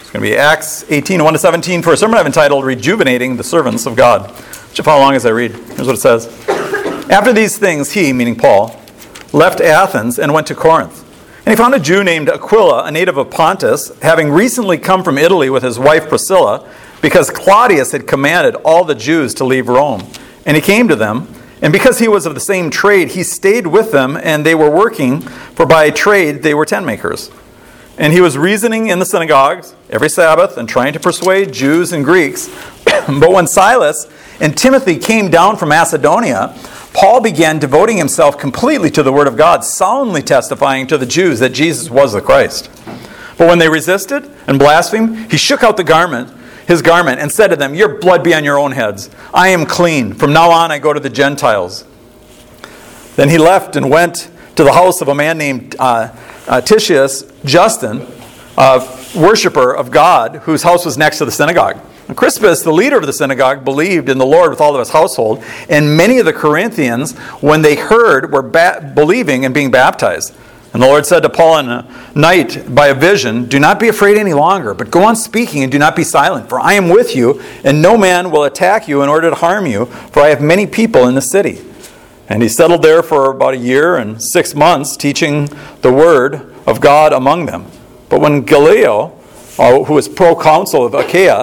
It's going to be Acts 18, 1-17 for a sermon I've entitled Rejuvenating the Servants of God. Just follow along as I read. Here's what it says. After these things, he, meaning Paul, left Athens and went to Corinth. And he found a Jew named Aquila, a native of Pontus, having recently come from Italy with his wife Priscilla, because Claudius had commanded all the Jews to leave Rome. And he came to them, and because he was of the same trade, he stayed with them, and they were working, for by trade they were tent makers. And he was reasoning in the synagogues every Sabbath and trying to persuade Jews and Greeks. But when Silas and Timothy came down from Macedonia, Paul began devoting himself completely to the word of God, solemnly testifying to the Jews that Jesus was the Christ. But when they resisted and blasphemed, he shook out his garment, and said to them, "Your blood be on your own heads. I am clean. From now on I go to the Gentiles." Then he left and went to the house of a man named Titius Justin, a worshiper of God, whose house was next to the synagogue. And Crispus, the leader of the synagogue, believed in the Lord with all of his household, and many of the Corinthians, when they heard, were believing and being baptized. And the Lord said to Paul in a night by a vision, "Do not be afraid any longer, but go on speaking and do not be silent, for I am with you, and no man will attack you in order to harm you, for I have many people in the city." And he settled there for about a year and 6 months, teaching the word of God among them. But when Gallio, who was proconsul of Achaia,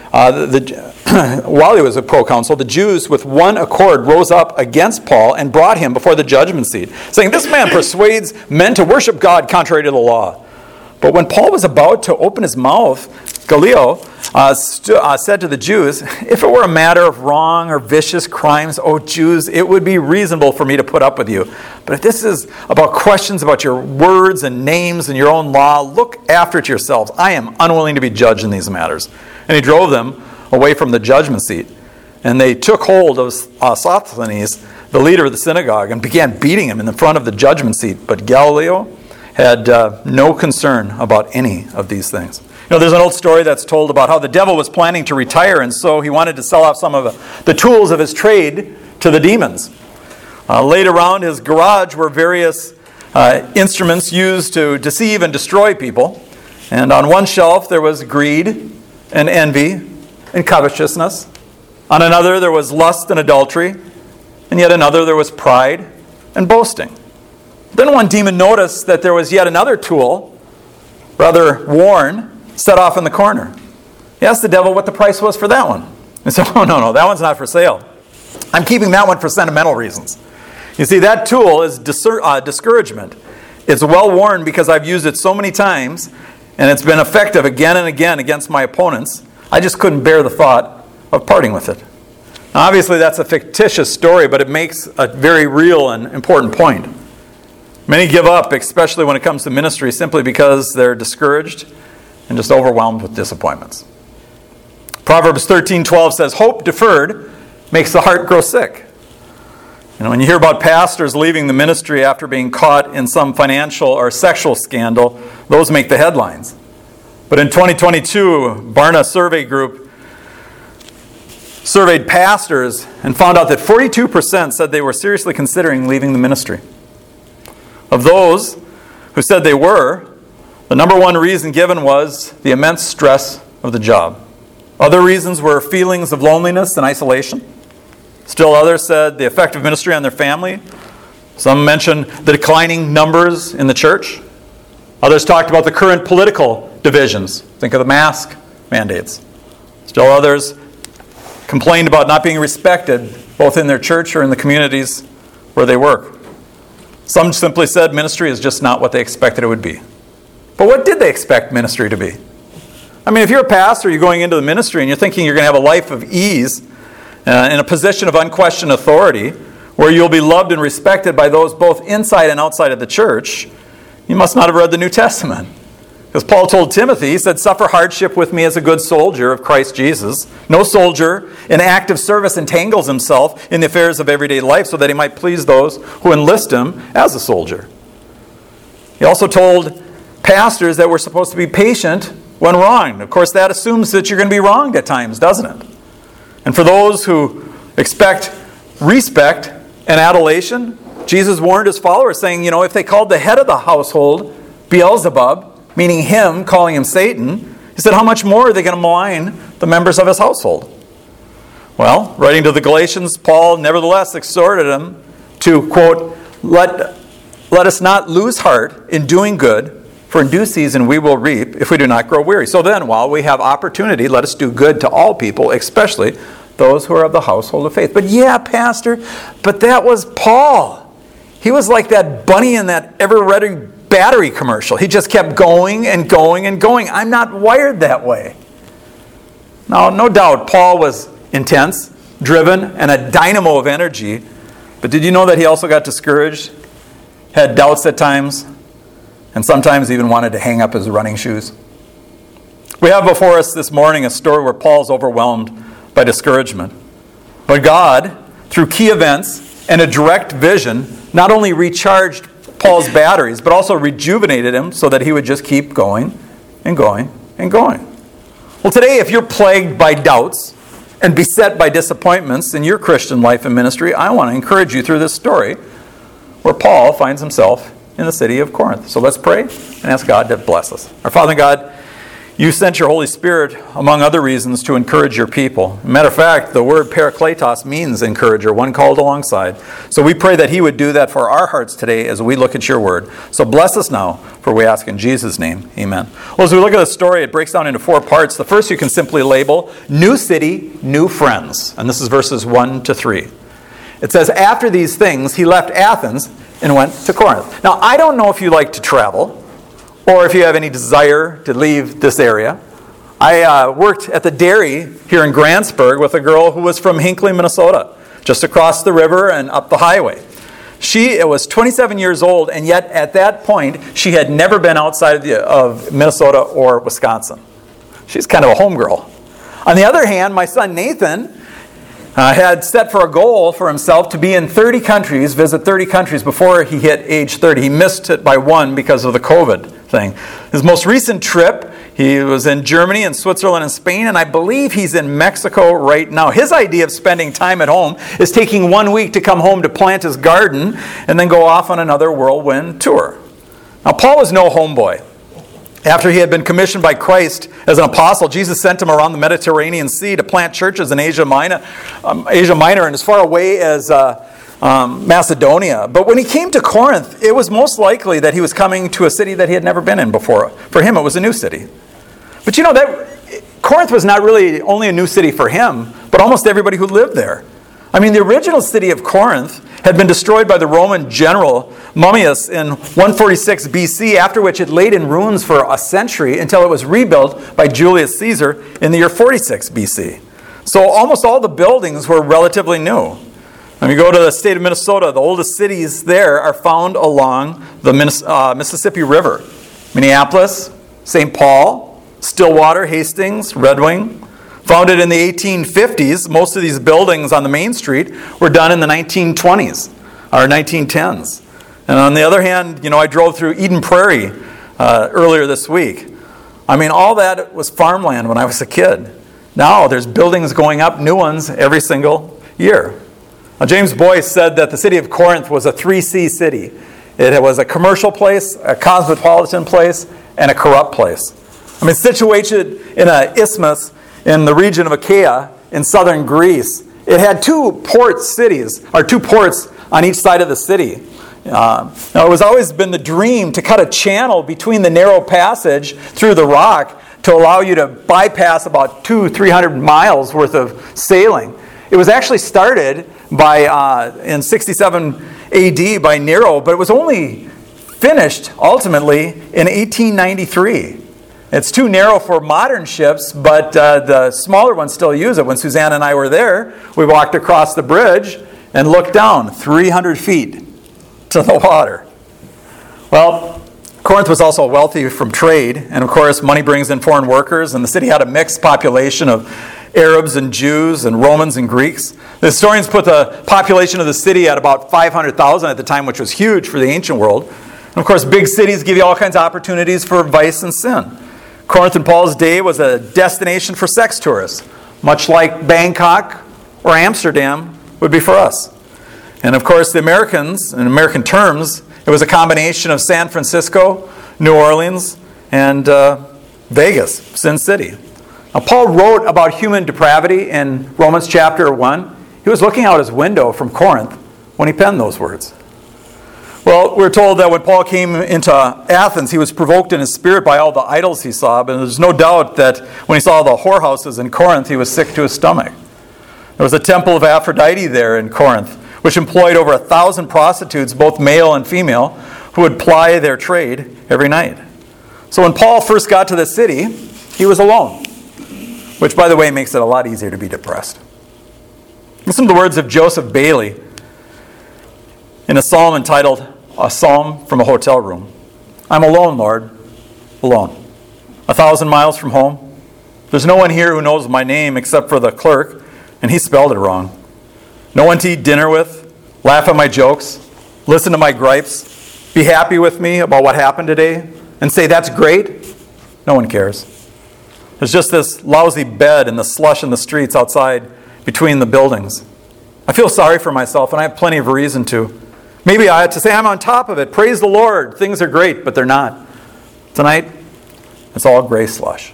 while he was a proconsul, the Jews with one accord rose up against Paul and brought him before the judgment seat, saying, "This man persuades men to worship God contrary to the law." But when Paul was about to open his mouth, Gallio said to the Jews, "If it were a matter of wrong or vicious crimes, O Jews, it would be reasonable for me to put up with you. But if this is about questions about your words and names and your own law, look after it yourselves. I am unwilling to be judged in these matters." And he drove them away from the judgment seat. And they took hold of Sosthenes, the leader of the synagogue, and began beating him in the front of the judgment seat. But Gallio had no concern about any of these things. You know, there's an old story that's told about how the devil was planning to retire, and so he wanted to sell off some of the tools of his trade to the demons. Laid around his garage were various instruments used to deceive and destroy people. And on one shelf there was greed and envy and covetousness. On another there was lust and adultery. And yet another there was pride and boasting. Then one demon noticed that there was yet another tool, rather worn, set off in the corner. He asked the devil what the price was for that one. He said, "Oh, no, that one's not for sale. I'm keeping that one for sentimental reasons." You see, that tool is discouragement. It's well worn because I've used it so many times, and it's been effective again and again against my opponents. I just couldn't bear the thought of parting with it. Now, obviously, that's a fictitious story, but it makes a very real and important point. Many give up, especially when it comes to ministry, simply because they're discouraged and just overwhelmed with disappointments. Proverbs 13:12 says, "Hope deferred makes the heart grow sick." You know, when you hear about pastors leaving the ministry after being caught in some financial or sexual scandal, those make the headlines. But in 2022, Barna Survey Group surveyed pastors and found out that 42% said they were seriously considering leaving the ministry. Of those who said they were, the number one reason given was the immense stress of the job. Other reasons were feelings of loneliness and isolation. Still others said the effect of ministry on their family. Some mentioned the declining numbers in the church. Others talked about the current political divisions. Think of the mask mandates. Still others complained about not being respected both in their church or in the communities where they work. Some simply said ministry is just not what they expected it would be. But what did they expect ministry to be? I mean, if you're a pastor, you're going into the ministry and you're thinking you're going to have a life of ease in a position of unquestioned authority where you'll be loved and respected by those both inside and outside of the church, you must not have read the New Testament. Because Paul told Timothy, he said, "Suffer hardship with me as a good soldier of Christ Jesus." No soldier in active service entangles himself in the affairs of everyday life so that he might please those who enlist him as a soldier. He also told pastors that we're supposed to be patient when wronged. Of course, that assumes that you're going to be wronged at times, doesn't it? And for those who expect respect and adulation, Jesus warned his followers, saying, if they called the head of the household Beelzebub, meaning him, calling him Satan, he He said, how much more are they going to malign the members of his household? Well, writing to the Galatians, Paul nevertheless exhorted them to, quote, let us not lose heart in doing good, for in due season we will reap if we do not grow weary. So then, while we have opportunity, let us do good to all people, especially those who are of the household of faith. But yeah, Pastor, but that was Paul. He was like that bunny in that ever-ready battery commercial. He just kept going and going and going. I'm not wired that way. Now, no doubt, Paul was intense, driven, and a dynamo of energy. But did you know that he also got discouraged, had doubts at times, and sometimes even wanted to hang up his running shoes? We have before us this morning a story where Paul's overwhelmed by discouragement. But God, through key events and a direct vision, not only recharged Paul's batteries, but also rejuvenated him so that he would just keep going and going and going. Well, today, if you're plagued by doubts and beset by disappointments in your Christian life and ministry, I want to encourage you through this story where Paul finds himself in the city of Corinth. So let's pray and ask God to bless us. Our Father God, you sent your Holy Spirit, among other reasons, to encourage your people. Matter of fact, the word parakletos means encourager, one called alongside. So we pray that he would do that for our hearts today as we look at your word. So bless us now, for we ask in Jesus' name. Amen. Well, as we look at the story, it breaks down into 4 parts. The first you can simply label, New City, New Friends. And this is verses 1 to 3. It says, after these things, he left Athens and went to Corinth. Now, I don't know if you like to travel, or if you have any desire to leave this area. I worked at the dairy here in Grantsburg with a girl who was from Hinckley, Minnesota, just across the river and up the highway. She was 27 years old, and yet at that point, she had never been outside of Minnesota or Wisconsin. She's kind of a homegirl. On the other hand, my son Nathan had set for a goal for himself to be in 30 countries, visit 30 countries before he hit age 30. He missed it by 1 because of the COVID thing. His most recent trip, he was in Germany and Switzerland and Spain, and I believe he's in Mexico right now. His idea of spending time at home is taking 1 week to come home to plant his garden and then go off on another whirlwind tour. Now, Paul was no homeboy. After he had been commissioned by Christ as an apostle, Jesus sent him around the Mediterranean Sea to plant churches in Asia Minor and as far away as Macedonia. But when he came to Corinth, it was most likely that he was coming to a city that he had never been in before. For him, it was a new city. But you know, that Corinth was not really only a new city for him, but almost everybody who lived there. I mean, the original city of Corinth had been destroyed by the Roman general Mummius in 146 BC, after which it laid in ruins for a century until it was rebuilt by Julius Caesar in the year 46 BC. So almost all the buildings were relatively new. When you go to the state of Minnesota, the oldest cities there are found along the Mississippi River. Minneapolis, St. Paul, Stillwater, Hastings, Red Wing. Founded in the 1850s, most of these buildings on the main street were done in the 1920s or 1910s. And on the other hand, I drove through Eden Prairie earlier this week. I mean, all that was farmland when I was a kid. Now there's buildings going up, new ones, every single year. Now, James Boyce said that the city of Corinth was a 3C city. It was a commercial place, a cosmopolitan place, and a corrupt place. I mean, situated in an isthmus in the region of Achaia in southern Greece. It had 2 port cities, or 2 ports on each side of the city. Now, it was always been the dream to cut a channel between the narrow passage through the rock to allow you to bypass about 200-300 miles worth of sailing. It was actually started in 67 AD by Nero, but it was only finished ultimately in 1893. It's too narrow for modern ships, but the smaller ones still use it. When Suzanne and I were there, we walked across the bridge and looked down 300 feet to the water. Well, Corinth was also wealthy from trade, and of course money brings in foreign workers, and the city had a mixed population of Arabs and Jews and Romans and Greeks. The historians put the population of the city at about 500,000 at the time, which was huge for the ancient world. And of course, big cities give you all kinds of opportunities for vice and sin. Corinth in Paul's day was a destination for sex tourists, much like Bangkok or Amsterdam would be for us. And of course, the Americans, in American terms, it was a combination of San Francisco, New Orleans, and Vegas, Sin City. Now, Paul wrote about human depravity in Romans chapter 1. He was looking out his window from Corinth when he penned those words. Well, we're told that when Paul came into Athens, he was provoked in his spirit by all the idols he saw, but there's no doubt that when he saw the whorehouses in Corinth, he was sick to his stomach. There was a temple of Aphrodite there in Corinth, which employed over 1,000 prostitutes, both male and female, who would ply their trade every night. So when Paul first got to the city, he was alone, which, by the way, makes it a lot easier to be depressed. Listen to the words of Joseph Bailey in a psalm entitled A Psalm from a Hotel Room. I'm alone, Lord, alone. 1,000 miles from home. There's no one here who knows my name except for the clerk, and he spelled it wrong. No one to eat dinner with, laugh at my jokes, listen to my gripes, be happy with me about what happened today, and say, that's great. No one cares. There's just this lousy bed and the slush in the streets outside between the buildings. I feel sorry for myself, and I have plenty of reason to. Maybe I ought to say I'm on top of it. Praise the Lord. Things are great, but they're not. Tonight, it's all gray slush.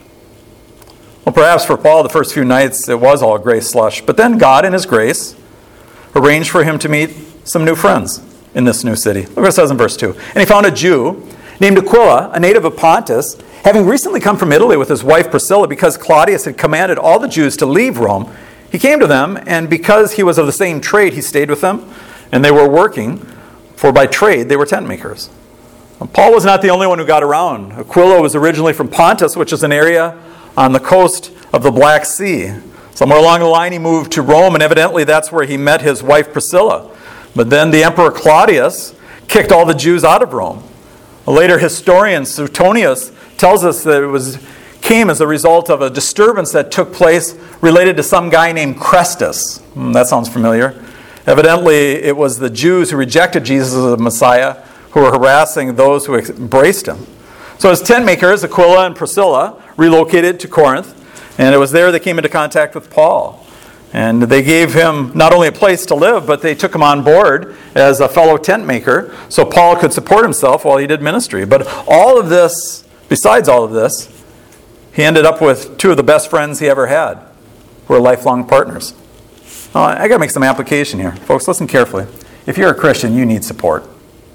Well, perhaps for Paul, the first few nights, it was all gray slush. But then God, in his grace, arranged for him to meet some new friends in this new city. Look what it says in verse 2. And he found a Jew named Aquila, a native of Pontus, having recently come from Italy with his wife Priscilla, because Claudius had commanded all the Jews to leave Rome. He came to them, and because he was of the same trade, he stayed with them, and they were working, for by trade they were tent makers. Now, Paul was not the only one who got around. Aquila was originally from Pontus, which is an area on the coast of the Black Sea. Somewhere along the line he moved to Rome, and evidently that's where he met his wife Priscilla. But then the Emperor Claudius kicked all the Jews out of Rome. A later historian, Suetonius, tells us that it came as a result of a disturbance that took place related to some guy named Chrestus. That sounds familiar. Evidently, it was the Jews who rejected Jesus as the Messiah who were harassing those who embraced him. So as tent makers, Aquila and Priscilla relocated to Corinth, and it was there they came into contact with Paul. And they gave him not only a place to live, but they took him on board as a fellow tent maker so Paul could support himself while he did ministry. But all of this, besides all of this, he ended up with two of the best friends he ever had, who were lifelong partners. I got to make some application here. Folks, listen carefully. If you're a Christian, you need support.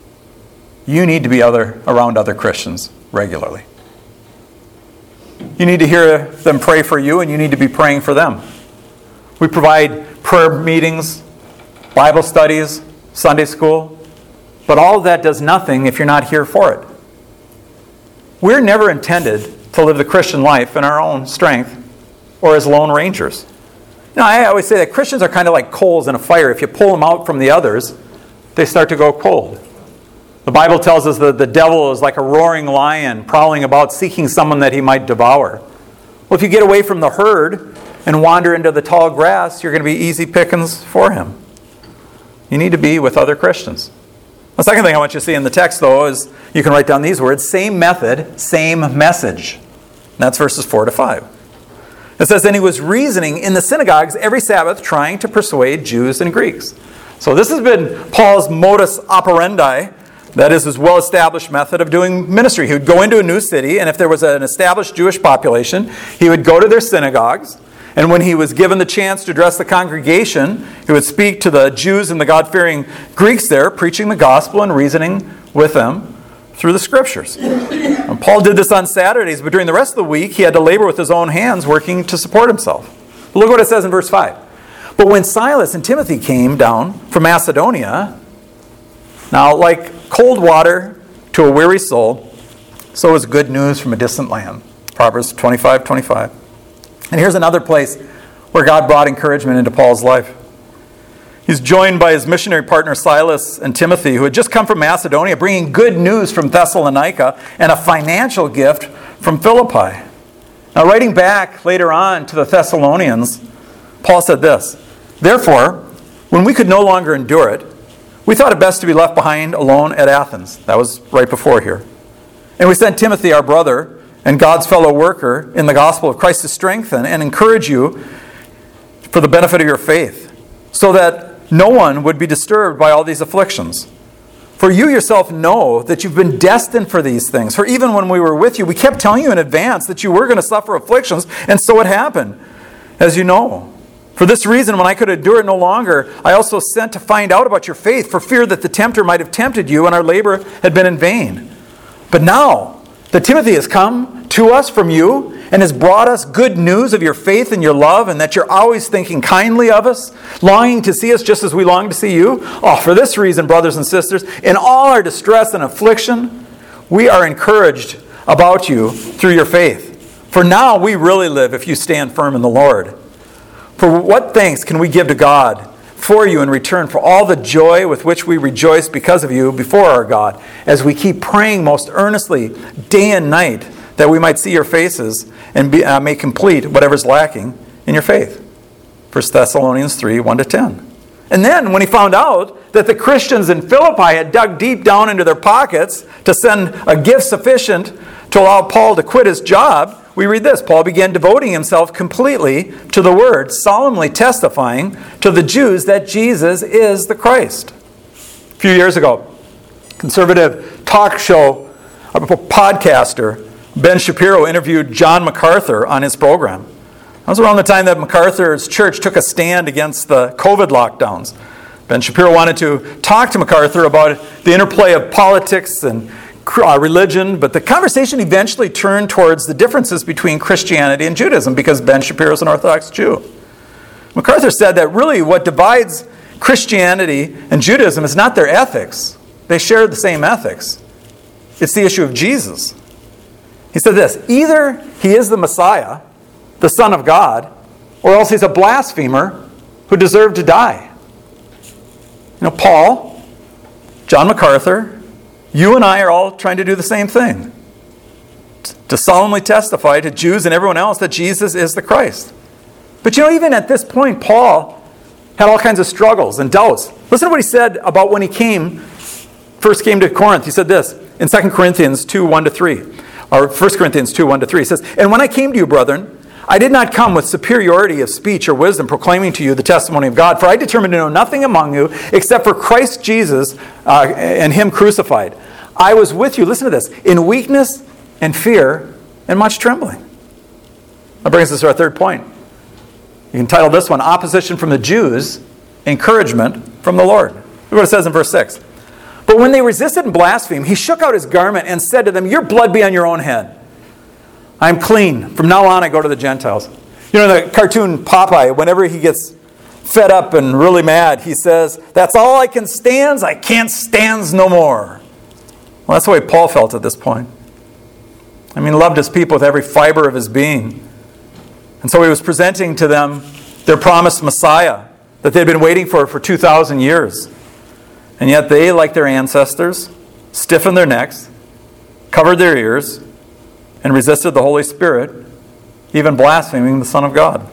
You need to be around other Christians regularly. You need to hear them pray for you, and you need to be praying for them. We provide prayer meetings, Bible studies, Sunday school, but all of that does nothing if you're not here for it. We're never intended to live the Christian life in our own strength or as lone rangers. Now, I always say that Christians are kind of like coals in a fire. If you pull them out from the others, they start to go cold. The Bible tells us that the devil is like a roaring lion prowling about seeking someone that he might devour. Well, if you get away from the herd and wander into the tall grass, you're going to be easy pickings for him. You need to be with other Christians. The second thing I want you to see in the text, though, is you can write down these words: same method, same message. And that's verses 4 to 5. It says, then he was reasoning in the synagogues every Sabbath, trying to persuade Jews and Greeks. So this has been Paul's modus operandi. That is his well-established method of doing ministry. He would go into a new city, and if there was an established Jewish population, he would go to their synagogues, and when he was given the chance to address the congregation, he would speak to the Jews and the God-fearing Greeks there, preaching the gospel and reasoning with them through the Scriptures. And Paul did this on Saturdays, but during the rest of the week, he had to labor with his own hands, working to support himself. But look what it says in verse 5. But when Silas and Timothy came down from Macedonia, now like cold water to a weary soul, so is good news from a distant land. Proverbs 25:25. And here's another place where God brought encouragement into Paul's life. He's joined by his missionary partner Silas and Timothy, who had just come from Macedonia, bringing good news from Thessalonica and a financial gift from Philippi. Now, writing back later on to the Thessalonians, Paul said this: therefore, when we could no longer endure it, we thought it best to be left behind alone at Athens. That was right before here. And we sent Timothy, our brother, and God's fellow worker in the gospel of Christ, to strengthen and encourage you for the benefit of your faith, so that no one would be disturbed by all these afflictions. For you yourself know that you've been destined for these things. For even when we were with you, we kept telling you in advance that you were going to suffer afflictions, and so it happened, as you know. For this reason, when I could endure it no longer, I also sent to find out about your faith, for fear that the tempter might have tempted you, and our labor had been in vain. But now that Timothy has come to us from you, and has brought us good news of your faith and your love, and that you're always thinking kindly of us, longing to see us just as we long to see you. For this reason, brothers and sisters, in all our distress and affliction, we are encouraged about you through your faith. For now we really live if you stand firm in the Lord. For what thanks can we give to God for you in return for all the joy with which we rejoice because of you before our God, as we keep praying most earnestly day and night, that we might see your faces and may complete whatever's lacking in your faith. 1 Thessalonians 3, 1-10. And then when he found out that the Christians in Philippi had dug deep down into their pockets to send a gift sufficient to allow Paul to quit his job, we read this: Paul began devoting himself completely to the word, solemnly testifying to the Jews that Jesus is the Christ. A few years ago, conservative talk show podcaster Ben Shapiro interviewed John MacArthur on his program. That was around the time that MacArthur's church took a stand against the COVID lockdowns. Ben Shapiro wanted to talk to MacArthur about the interplay of politics and religion, but the conversation eventually turned towards the differences between Christianity and Judaism, because Ben Shapiro is an Orthodox Jew. MacArthur said that really what divides Christianity and Judaism is not their ethics. They share the same ethics. It's the issue of Jesus. He said this: either he is the Messiah, the Son of God, or else he's a blasphemer who deserved to die. Paul, John MacArthur, you and I are all trying to do the same thing. To solemnly testify to Jews and everyone else that Jesus is the Christ. But even at this point, Paul had all kinds of struggles and doubts. Listen to what he said about when he first came to Corinth. He said this in 2 Corinthians 2, 1-3. Or 1 Corinthians 2, 1-3. He says, "And when I came to you, brethren, I did not come with superiority of speech or wisdom, proclaiming to you the testimony of God. For I determined to know nothing among you except for Christ Jesus and him crucified. I was with you," listen to this, "in weakness and fear and much trembling." That brings us to our third point. You can title this one, "Opposition from the Jews, Encouragement from the Lord." Look what it says in verse 6. "But when they resisted and blasphemed, he shook out his garment and said to them, 'Your blood be on your own head. I am clean. From now on I go to the Gentiles.'" The cartoon Popeye, whenever he gets fed up and really mad, he says, "That's all I can stands. I can't stands no more." Well, that's the way Paul felt at this point. He loved his people with every fiber of his being. And so he was presenting to them their promised Messiah that they'd been waiting for 2,000 years. And yet they, like their ancestors, stiffened their necks, covered their ears, and resisted the Holy Spirit, even blaspheming the Son of God.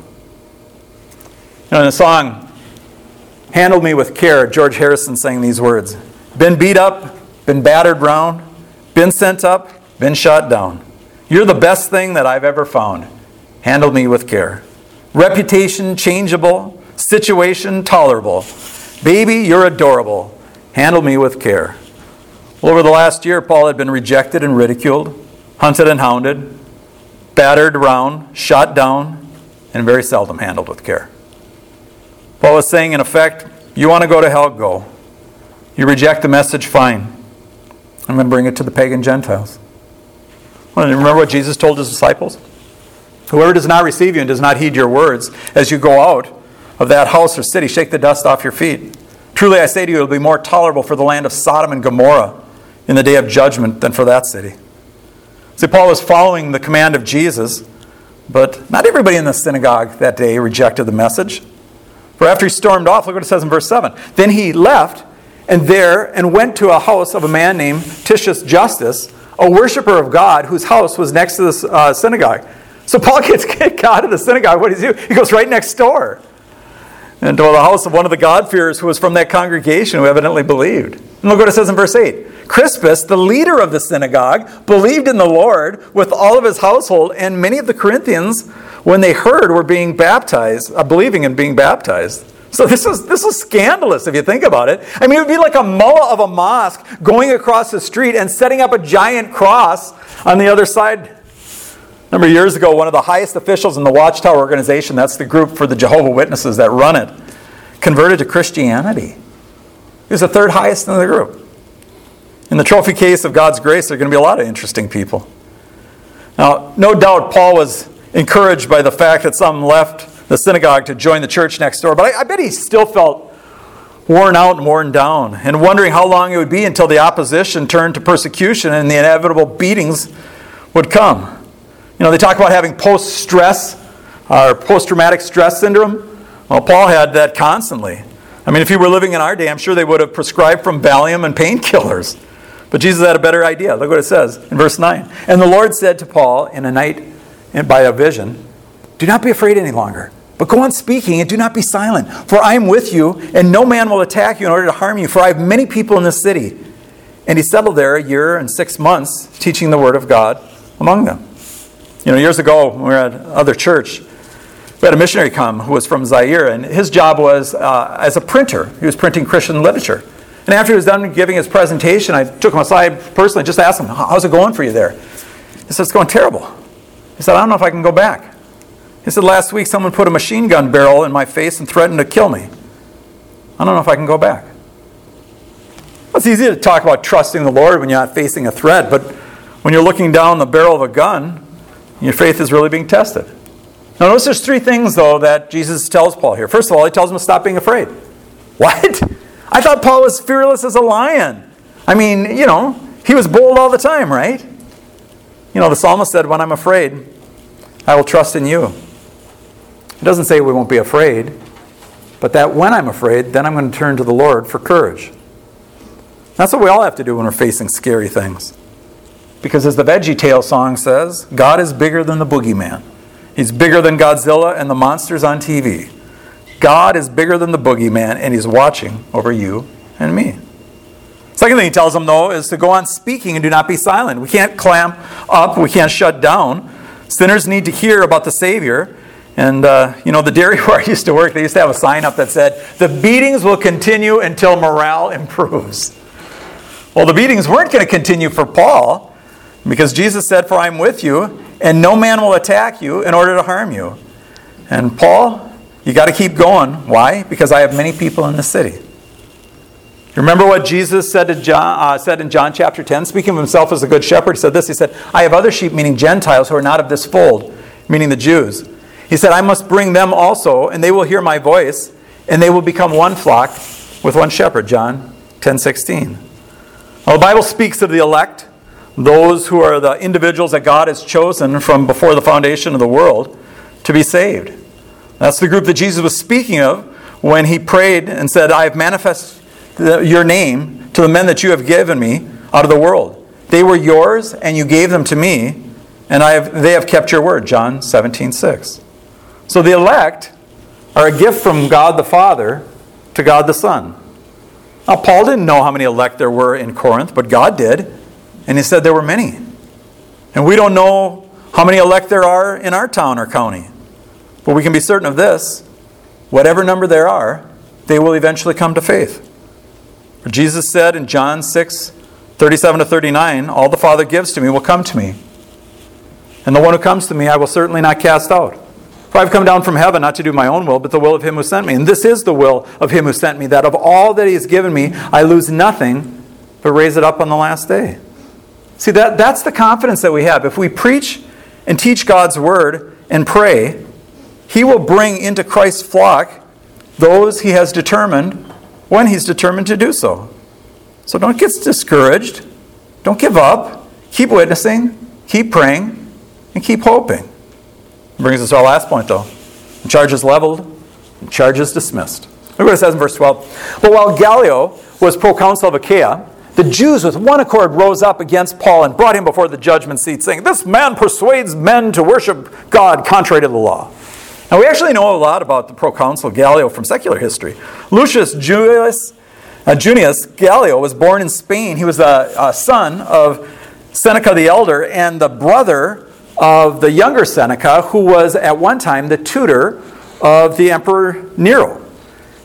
In the song, "Handle Me With Care," George Harrison sang these words: "Been beat up, been battered round, been sent up, been shot down. You're the best thing that I've ever found. Handle me with care. Reputation changeable, situation tolerable. Baby, you're adorable. Handle me with care." Well, over the last year, Paul had been rejected and ridiculed, hunted and hounded, battered around, shot down, and very seldom handled with care. Paul was saying, in effect, you want to go to hell, go. You reject the message, fine. I'm going to bring it to the pagan Gentiles. Well, remember what Jesus told his disciples? "Whoever does not receive you and does not heed your words, as you go out of that house or city, shake the dust off your feet. Truly I say to you, it will be more tolerable for the land of Sodom and Gomorrah in the day of judgment than for that city." See, Paul was following the command of Jesus, but not everybody in the synagogue that day rejected the message. For after he stormed off, look what it says in verse 7. "Then he left and went to a house of a man named Titius Justus, a worshiper of God, whose house was next to the synagogue." So Paul gets kicked out of the synagogue. What does he do? He goes right next door and to the house of one of the God-fearers who was from that congregation, who evidently believed. And look what it says in verse 8. "Crispus, the leader of the synagogue, believed in the Lord with all of his household, and many of the Corinthians, when they heard, were being baptized, believing and being baptized." So this is scandalous if you think about it. I mean, it would be like a mullah of a mosque going across the street and setting up a giant cross on the other side. A number of years ago, one of the highest officials in the Watchtower organization, that's the group for the Jehovah's Witnesses that run it, converted to Christianity. He was the third highest in the group. In the trophy case of God's grace, there are going to be a lot of interesting people. Now, no doubt Paul was encouraged by the fact that some left the synagogue to join the church next door, but I bet he still felt worn out and worn down, and wondering how long it would be until the opposition turned to persecution and the inevitable beatings would come. You know, they talk about having post-stress or post-traumatic stress syndrome. Well, Paul had that constantly. I mean, if he were living in our day, I'm sure they would have prescribed from Valium and painkillers. But Jesus had a better idea. Look what it says in verse 9. And the Lord said to Paul in a night by a vision, "Do not be afraid any longer, but go on speaking and do not be silent. For I am with you, and no man will attack you in order to harm you, for I have many people in this city." And he settled there 1 year and 6 months, teaching the word of God among them. You know, years ago, when we were at another church, we had a missionary come who was from Zaire, and his job was as a printer. He was printing Christian literature. And after he was done giving his presentation, I took him aside personally, just asked him, "How's it going for you there?" He said, "It's going terrible." He said, "I don't know if I can go back." He said, "Last week someone put a machine gun barrel in my face and threatened to kill me. I don't know if I can go back." It's easy to talk about trusting the Lord when you're not facing a threat, but when you're looking down the barrel of a gun, your faith is really being tested. Now notice there's 3 things, though, that Jesus tells Paul here. First of all, he tells him to stop being afraid. What? I thought Paul was fearless as a lion. I mean, you know, he was bold all the time, right? You know, the psalmist said, "When I'm afraid, I will trust in you." It doesn't say we won't be afraid, but that when I'm afraid, then I'm going to turn to the Lord for courage. That's what we all have to do when we're facing scary things. Because as the VeggieTale song says, God is bigger than the boogeyman. He's bigger than Godzilla and the monsters on TV. God is bigger than the boogeyman, and he's watching over you and me. Second thing he tells them, though, is to go on speaking and do not be silent. We can't clamp up. We can't shut down. Sinners need to hear about the Savior. And, you know, the dairy where I used to work, they used to have a sign up that said, "The beatings will continue until morale improves." Well, the beatings weren't going to continue for Paul, because Jesus said, "For I am with you, and no man will attack you in order to harm you." And Paul, you got to keep going. Why? Because I have many people in the city. Remember what Jesus said in John chapter 10? Speaking of himself as a good shepherd, he said this. He said, "I have other sheep," meaning Gentiles, "who are not of this fold," meaning the Jews. He said, "I must bring them also, and they will hear my voice, and they will become one flock with one shepherd." John 10:16. Well, the Bible speaks of the elect, those who are the individuals that God has chosen from before the foundation of the world to be saved. That's the group that Jesus was speaking of when he prayed and said, "I have manifested your name to the men that you have given me out of the world. They were yours, and you gave them to me, and they have kept your word." John 17:6. So the elect are a gift from God the Father to God the Son. Now, Paul didn't know how many elect there were in Corinth, but God did, and he said there were many. And we don't know how many elect there are in our town or county, but we can be certain of this: whatever number there are, they will eventually come to faith. For Jesus said in John 6:37-39, "All the Father gives to me will come to me, and the one who comes to me I will certainly not cast out. For I've come down from heaven not to do my own will, but the will of him who sent me. And this is the will of him who sent me, that of all that he has given me, I lose nothing, but raise it up on the last day." See, that's the confidence that we have. If we preach and teach God's word and pray, he will bring into Christ's flock those he has determined when he's determined to do so. So don't get discouraged. Don't give up. Keep witnessing, keep praying, and keep hoping. Brings us to our last point, though. The charge is leveled, and charge is dismissed. Look what it says in verse 12. "But while Gallio was proconsul of Achaia, the Jews with one accord rose up against Paul and brought him before the judgment seat, saying, 'This man persuades men to worship God contrary to the law.'" Now, we actually know a lot about the proconsul Gallio from secular history. Lucius Junius Gallio was born in Spain. He was a son of Seneca the Elder and the brother of the younger Seneca, who was at one time the tutor of the Emperor Nero.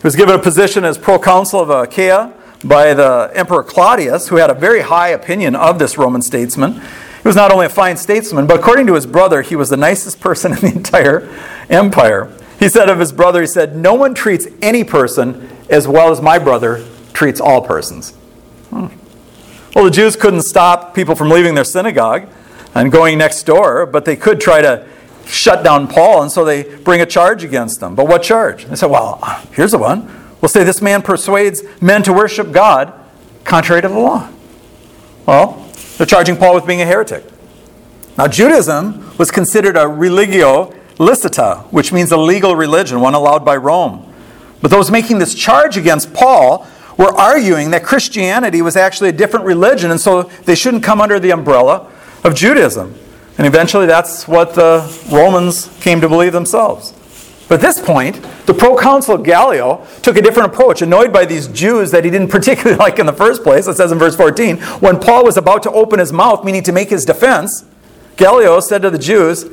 He was given a position as proconsul of Achaia by the Emperor Claudius, who had a very high opinion of this Roman statesman. He was not only a fine statesman, but according to his brother, he was the nicest person in the entire empire. He said of his brother, he said, "No one treats any person as well as my brother treats all persons." Well, the Jews couldn't stop people from leaving their synagogue and going next door, but they could try to shut down Paul, and so they bring a charge against him. But what charge? They said, well, here's the one. We'll say this man persuades men to worship God contrary to the law. Well, they're charging Paul with being a heretic. Now, Judaism was considered a religio licita, which means a legal religion, one allowed by Rome. But those making this charge against Paul were arguing that Christianity was actually a different religion, and so they shouldn't come under the umbrella of Judaism. And eventually that's what the Romans came to believe themselves. But at this point, the proconsul Gallio took a different approach, annoyed by these Jews that he didn't particularly like in the first place. It says in verse 14, when Paul was about to open his mouth, meaning to make his defense, Gallio said to the Jews,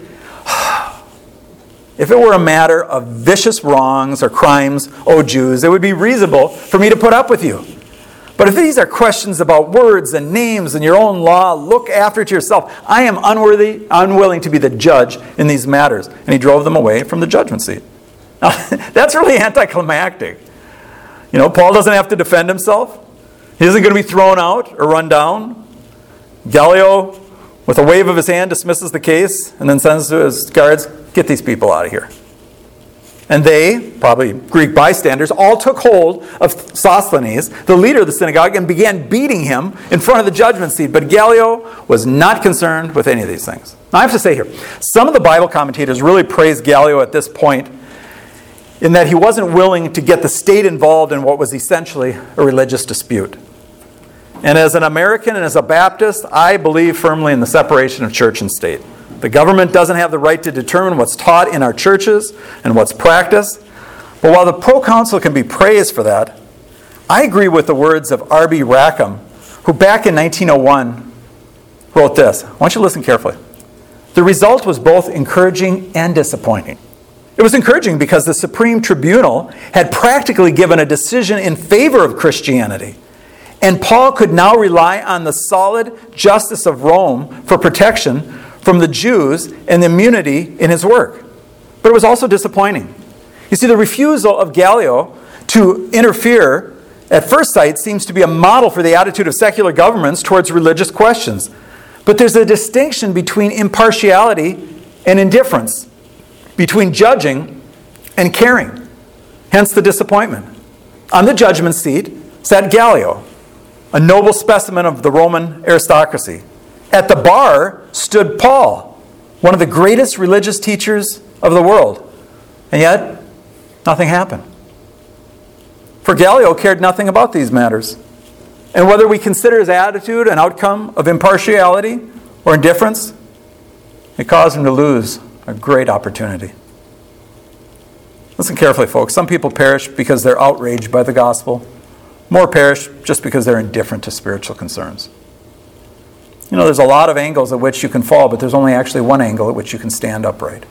"If it were a matter of vicious wrongs or crimes, O Jews, it would be reasonable for me to put up with you. But if these are questions about words and names and your own law, look after it yourself. I am unwilling to be the judge in these matters." And he drove them away from the judgment seat. Now, that's really anticlimactic. You know, Paul doesn't have to defend himself. He isn't going to be thrown out or run down. Gallio, with a wave of his hand, dismisses the case and then sends to his guards, "Get these people out of here." And they, probably Greek bystanders, all took hold of Sosthenes, the leader of the synagogue, and began beating him in front of the judgment seat. But Gallio was not concerned with any of these things. Now, I have to say here, some of the Bible commentators really praise Gallio at this point in that he wasn't willing to get the state involved in what was essentially a religious dispute. And as an American and as a Baptist, I believe firmly in the separation of church and state. The government doesn't have the right to determine what's taught in our churches and what's practiced. But while the proconsul can be praised for that, I agree with the words of R.B. Rackham, who back in 1901 wrote this. I want you to listen carefully. The result was both encouraging and disappointing. It was encouraging because the Supreme Tribunal had practically given a decision in favor of Christianity. And Paul could now rely on the solid justice of Rome for protection from the Jews and the immunity in his work. But it was also disappointing. You see, the refusal of Gallio to interfere at first sight seems to be a model for the attitude of secular governments towards religious questions. But there's a distinction between impartiality and indifference, between judging and caring. Hence the disappointment. On the judgment seat sat Gallio, a noble specimen of the Roman aristocracy. At the bar stood Paul, one of the greatest religious teachers of the world. And yet, nothing happened. For Gallio cared nothing about these matters. And whether we consider his attitude an outcome of impartiality or indifference, it caused him to lose a great opportunity. Listen carefully, folks. Some people perish because they're outraged by the gospel. More perish just because they're indifferent to spiritual concerns. You know, there's a lot of angles at which you can fall, but there's only actually one angle at which you can stand upright.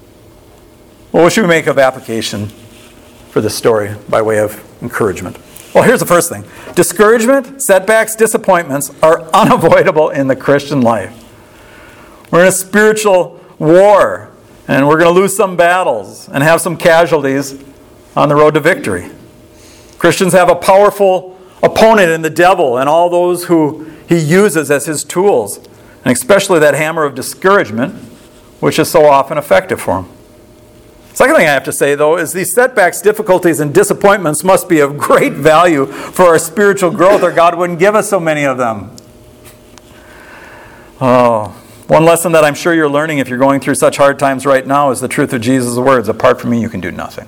Well, what should we make of application for this story by way of encouragement? Well, here's the first thing. Discouragement, setbacks, disappointments are unavoidable in the Christian life. We're in a spiritual war, and we're going to lose some battles and have some casualties on the road to victory. Christians have a powerful opponent in the devil and all those who he uses as his tools, and especially that hammer of discouragement, which is so often effective for him. Second thing I have to say, though, is these setbacks, difficulties, and disappointments must be of great value for our spiritual growth, or God wouldn't give us so many of them. Oh, one lesson that I'm sure you're learning if you're going through such hard times right now is the truth of Jesus' words, "Apart from me, you can do nothing."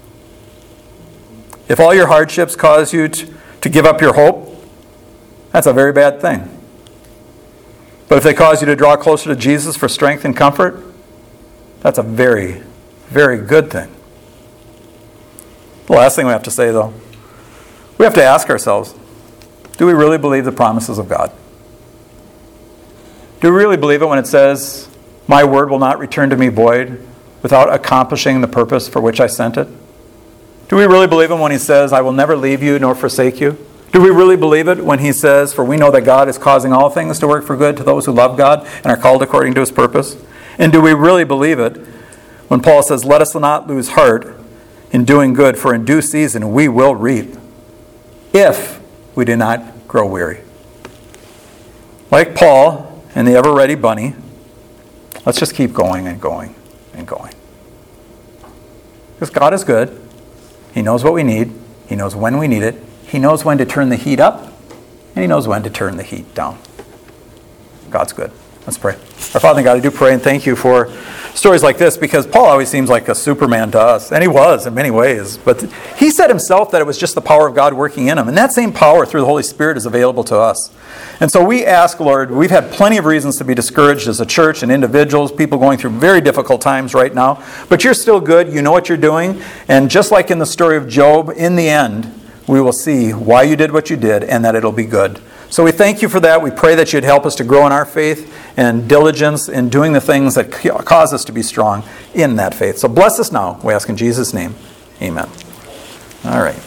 If all your hardships cause you to give up your hope, that's a very bad thing. But if they cause you to draw closer to Jesus for strength and comfort, that's a very, very good thing. The last thing we have to say, though, we have to ask ourselves, do we really believe the promises of God? Do we really believe it when it says, "My word will not return to me void without accomplishing the purpose for which I sent it"? Do we really believe him when he says, I will never leave you nor forsake you? Do we really believe it when he says, for we know that God is causing all things to work for good to those who love God and are called according to his purpose? And do we really believe it when Paul says, let us not lose heart in doing good, for in due season we will reap, if we do not grow weary? Like Paul and the ever-ready bunny, let's just keep going and going and going. Because God is good. He knows what we need. He knows when we need it. He knows when to turn the heat up, and he knows when to turn the heat down. God's good. Let's pray. Our Father in God, I do pray and thank you for stories like this, because Paul always seems like a Superman to us, and he was in many ways. But he said himself that it was just the power of God working in him, and that same power through the Holy Spirit is available to us. And so we ask, Lord, we've had plenty of reasons to be discouraged as a church and individuals, people going through very difficult times right now. But you're still good. You know what you're doing. And just like in the story of Job, in the end, we will see why you did what you did and that it'll be good. So we thank you for that. We pray that you'd help us to grow in our faith and diligence in doing the things that cause us to be strong in that faith. So bless us now, we ask in Jesus' name. Amen. All right.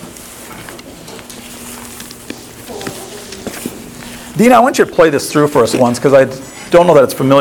Dina, I want you to play this through for us once, because I don't know that it's familiar.